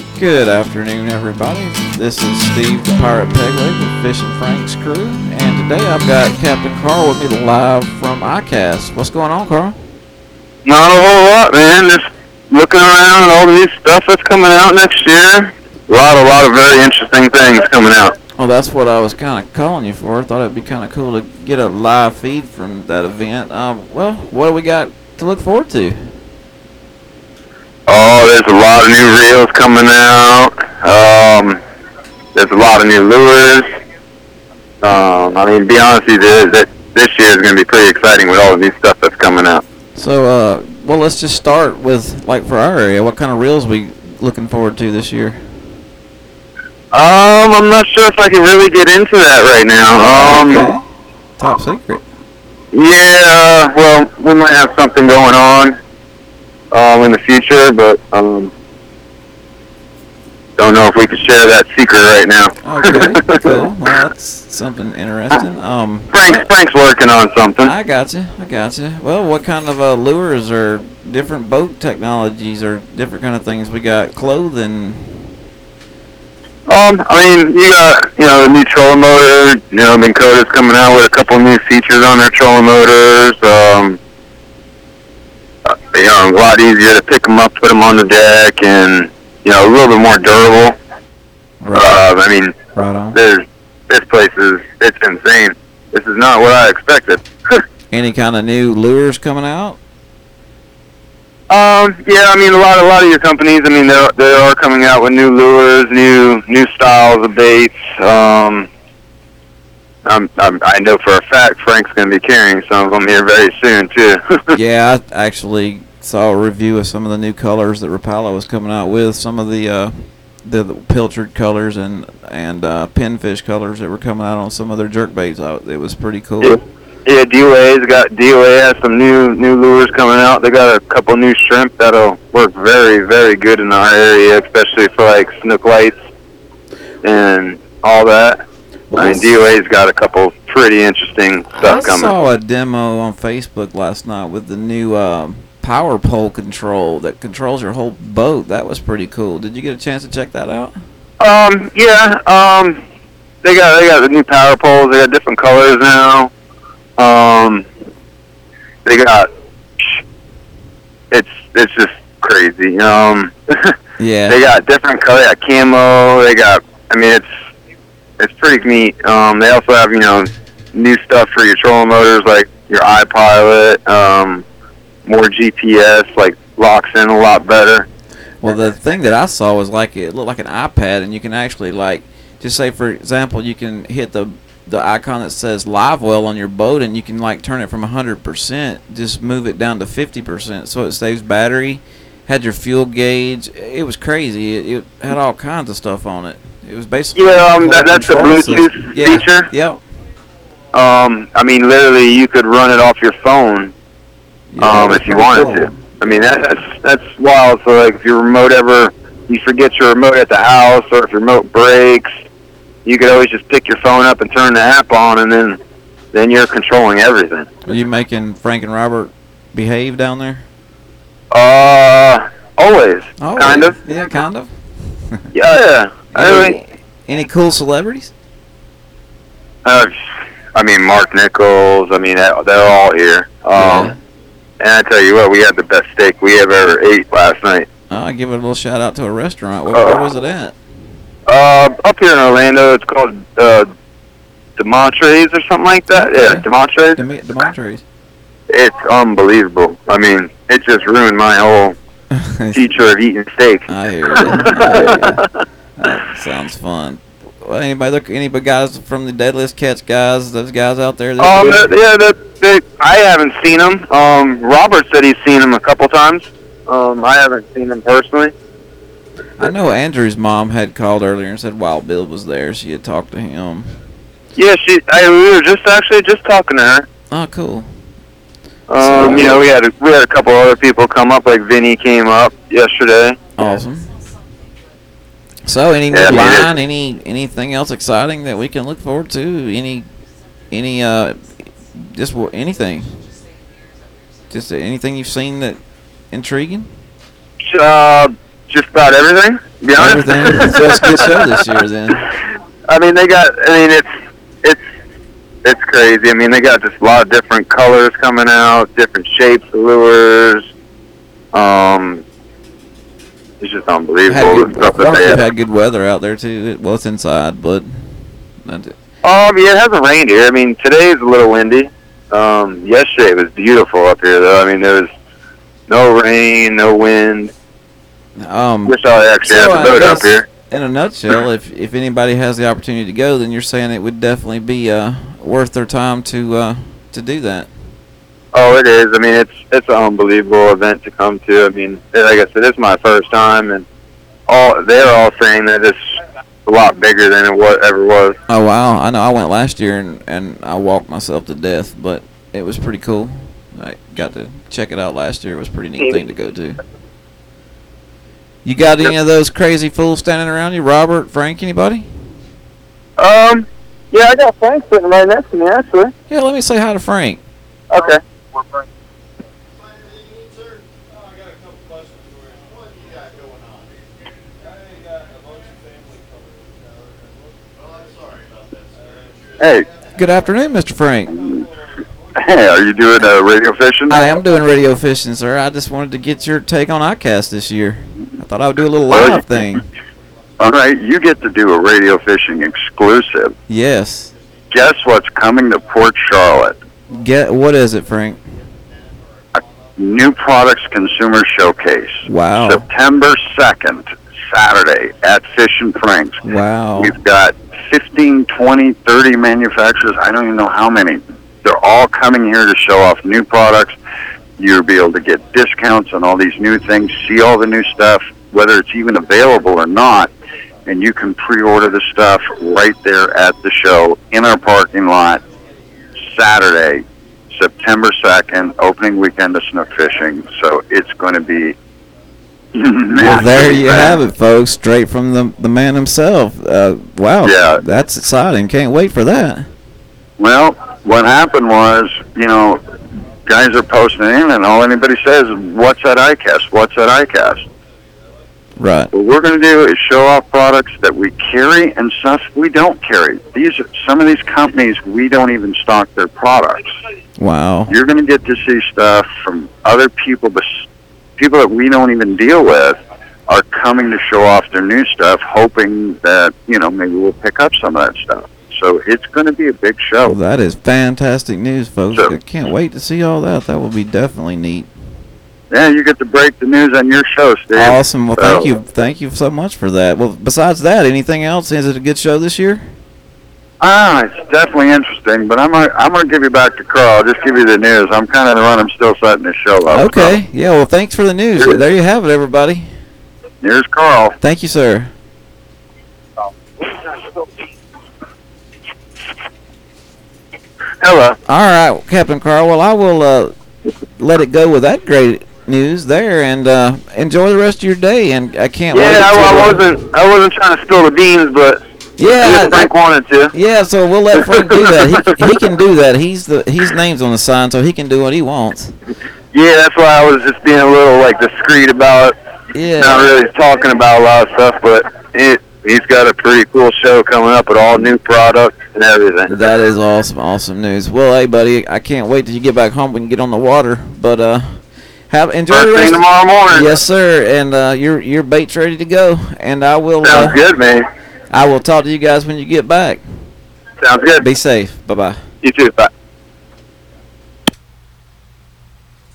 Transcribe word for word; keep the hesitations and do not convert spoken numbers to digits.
Good afternoon, everybody. This is Steve, the Pirate Pegleg with Fishing Frank's crew, and today I've got Captain Carl with me live from iCast. What's going on, Carl? Not a whole lot, man. Just looking around at all the new stuff that's coming out next year. A lot, a lot of very interesting things coming out. Well, that's what I was kind of calling you for. I thought it'd be kind of cool to get a live feed from that event. Um, well, what do we got to look forward to? Oh, there's a lot of new reels coming out. Um, there's a lot of new lures. Um, I mean, to be honest with you, that this year is going to be pretty exciting with all the new stuff that's coming out. So, uh, well, let's just start with, like, for our area, what kind of reels we looking forward to this year? Um, I'm not sure if I can really get into that right now. Um, okay. Top secret. Yeah, well, we might have something going on um, in the future, but um, don't know if we can share that secret right now. Okay, cool. Well, that's something interesting. Um, Frank's, Frank's working on something. I got you. I got you. Well, what kind of uh, lures or different boat technologies or different kind of things we got? Clothing. Um, I mean, you got, you know, the new trolling motor. You know, Minn Kota's coming out with a couple new features on their trolling motors. Um, uh, you know, a lot easier to pick them up, put them on the deck, and, you know, a little bit more durable. Right. Uh, I mean, right on. There's, this place is, it's insane. This is not what I expected. Any kind of new lures coming out? Um, yeah, I mean, a lot, a lot of your companies, I mean, they they are coming out with new lures, new, new styles of baits. Um, I'm, I'm, I know for a fact Frank's going to be carrying some of them here very soon too. Yeah, I actually saw a review of some of the new colors that Rapala was coming out with. Some of the uh, the, the pilchard colors and and uh, pinfish colors that were coming out on some of their jerk baits. Out, it was pretty cool. Yeah. Yeah, D O A's got D O A has some new new lures coming out. They got a couple new shrimp that'll work very very good in our area, especially for like snook lights and all that. Well, I mean, D O A's got a couple pretty interesting stuff I coming. I saw a demo on Facebook last night with the new um, power pole control that controls your whole boat. That was pretty cool. Did you get a chance to check that out? Um, yeah. Um, they got they got the new power poles. They got different colors now. Um, they got, it's, it's just crazy. Um, Yeah. They got different color, they got camo, they got, I mean, it's, it's pretty neat. Um, they also have, you know, new stuff for your trolling motors, like your iPilot, um, more G P S, like, locks in a lot better. Well, the thing that I saw was like, it looked like an iPad, and you can actually, like, just say, for example, you can hit the the icon that says live well on your boat, and you can like turn it from one hundred percent, just move it down to fifty percent so it saves battery. Had your fuel gauge. It was crazy. It, it had all kinds of stuff on it. It was basically yeah um that, that's the Bluetooth yeah. feature. Yep. Um, I mean, literally, you could run it off your phone Yeah, um if you wanted cool. to. I mean, that, that's that's wild. So like, if your remote ever you forget your remote at the house, or if your remote breaks, you could always just pick your phone up and turn the app on, and then then you're controlling everything. Are you making Frank and Robert behave down there? Uh, always, Oh, kind of. Yeah, kind of. Yeah, I mean, Any, any cool celebrities? uh, I mean, Mark Nichols. I mean, they're all here. Um, Yeah. And I tell you what, we had the best steak we have ever ate last night. Oh, I give it a little shout out to a restaurant. Where, Uh, where was it at? Uh, up here in Orlando, it's called uh, Demontres or something like that. Okay. Yeah, Demontres. Dem- Demontres. It's unbelievable. I mean, it just ruined my whole future of eating steak. I hear you. I hear you. That sounds fun. Well, anybody look? Any big guys from the Deadliest Catch guys? Those guys out there? that- Um, uh, yeah, that, that, I haven't seen him. Um, Robert said he's seen him a couple times. Um, I haven't seen him personally. I know Andrew's mom had called earlier and said Wild Bill was there. She had talked to him. Yeah, she. I, we were just actually just talking to her. Oh, cool. Um, you know, we had a, we had a couple other people come up. Like Vinny came up yesterday. Awesome. So, any new Yeah, I mean, line? Any anything else exciting that we can look forward to? Any any uh, just wha- anything? Just anything you've seen that intriguing? Uh, just about everything. To be honest. Everything. So it's a good show this year, then. I mean, they got. I mean, it's it's it's crazy. I mean, they got just a lot of different colors coming out, different shapes of lures. Um, it's just unbelievable. Had the good, stuff I that they have have. had good weather out there too. Well, it's inside, but not it. Um, yeah, it hasn't rained here. I mean, today is a little windy. Um, yesterday was beautiful up here, though. I mean, there was no rain, no wind. Um, Wish I actually so had the I boat up guess here. In a nutshell, if if anybody has the opportunity to go, then you're saying it would definitely be uh, worth their time to uh, to do that. Oh, it is. I mean, it's it's an unbelievable event to come to. I mean, like I said, it's my first time, and all they're all saying that it's a lot bigger than it was, ever was. Oh wow! I know I went last year and, and I walked myself to death, but it was pretty cool. I got to check it out last year. It was a pretty neat thing to go to. You got any of those crazy fools standing around you? Robert, Frank, anybody? Um, yeah, I got Frank sitting right next to me, actually. Yeah, let me say hi to Frank. Okay. Hey. Good afternoon, Mister Frank. Hey, are you doing uh, radio fishing? I am doing radio fishing, sir. I just wanted to get your take on iCast this year. I thought I would do a little Well, live thing. All right, you get to do a radio fishing exclusive. Yes. Guess what's coming to Port Charlotte? Get what is it, Frank? New Products Consumer Showcase. Wow. September second, Saturday at Fish and Frank's. Wow. We've got fifteen, twenty, thirty manufacturers. I don't even know how many. They're all coming here to show off new products. You'll be able to get discounts on all these new things, see all the new stuff, whether it's even available or not, and you can pre-order the stuff right there at the show in our parking lot Saturday, September second, opening weekend of snook fishing. So it's going to be Well, there you have it, folks. Straight from the the man himself. Uh, wow. Yeah. That's exciting. Can't wait for that. Well, what happened was, you know, guys are posting in, and all anybody says is, what's that iCast? What's that iCast? Right. What we're going to do is show off products that we carry and stuff we don't carry. These are, some of these companies, we don't even stock their products. Wow. You're going to get to see stuff from other people, but people that we don't even deal with are coming to show off their new stuff, hoping that, you know, maybe we'll pick up some of that stuff. So it's going to be a big show. Well, that is fantastic news, folks. So, I can't wait to see all that. That will be definitely neat. Yeah, you get to break the news on your show, Steve. Awesome. Well, So- thank you. Thank you so much for that. Well, besides that, anything else? Is it a good show this year? Ah, it's definitely interesting, but I'm gonna, I'm going to give you back to Carl. I'll just give you the news. I'm kind of the one. I'm still setting this show up. Okay. Yeah, well, thanks for the news. Sure. There you have it, everybody. So here's Carl. Thank you, sir. Hello. All right, Captain Carl. Well, I will uh, let it go with that great news there, and uh, enjoy the rest of your day. And I can't wait. Yeah, to, I, I uh, wasn't I wasn't trying to spill the beans, but Yeah, if Frank wanted to. yeah. So we'll let Frank do that. He he can do that. He's the his name's on the sign, so he can do what he wants. Yeah, that's why I was just being a little like discreet about it. Yeah. Not really talking about a lot of stuff, but it, he's got a pretty cool show coming up with all new products and everything. That is awesome, awesome news. Well, hey, buddy, I can't wait till you get back home. We can get on the water, but uh, have enjoy First the thing rest. tomorrow morning. Yes, sir. And uh, your your bait's ready to go, and I will. Sounds Uh, good, man. I will talk to you guys when you get back. Sounds good. Be safe. Bye bye. You too. Bye.